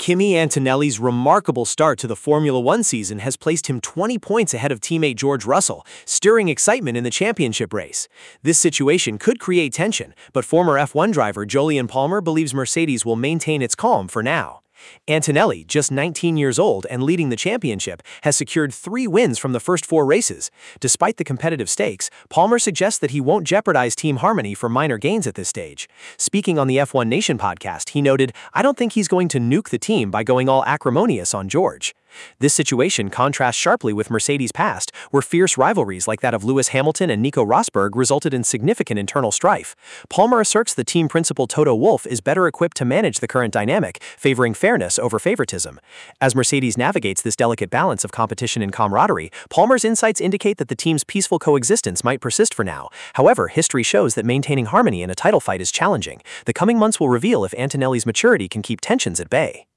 Kimi Antonelli's remarkable start to the Formula One season has placed him 20 points ahead of teammate George Russell, stirring excitement in the championship race. This situation could create tension, but former F1 driver Jolyon Palmer believes Mercedes will maintain its calm for now. Antonelli, just 19 years old and leading the championship, has secured 3 wins from the first 4 races. Despite the competitive stakes, Palmer suggests that he won't jeopardize team harmony for minor gains at this stage. Speaking on the F1 Nation podcast, he noted, "I don't think he's going to nuke the team by going all acrimonious on George." This situation contrasts sharply with Mercedes' past, where fierce rivalries like that of Lewis Hamilton and Nico Rosberg resulted in significant internal strife. Palmer asserts the team principal Toto Wolff is better equipped to manage the current dynamic, favoring fairness over favoritism. As Mercedes navigates this delicate balance of competition and camaraderie, Palmer's insights indicate that the team's peaceful coexistence might persist for now. However, history shows that maintaining harmony in a title fight is challenging. The coming months will reveal if Antonelli's maturity can keep tensions at bay.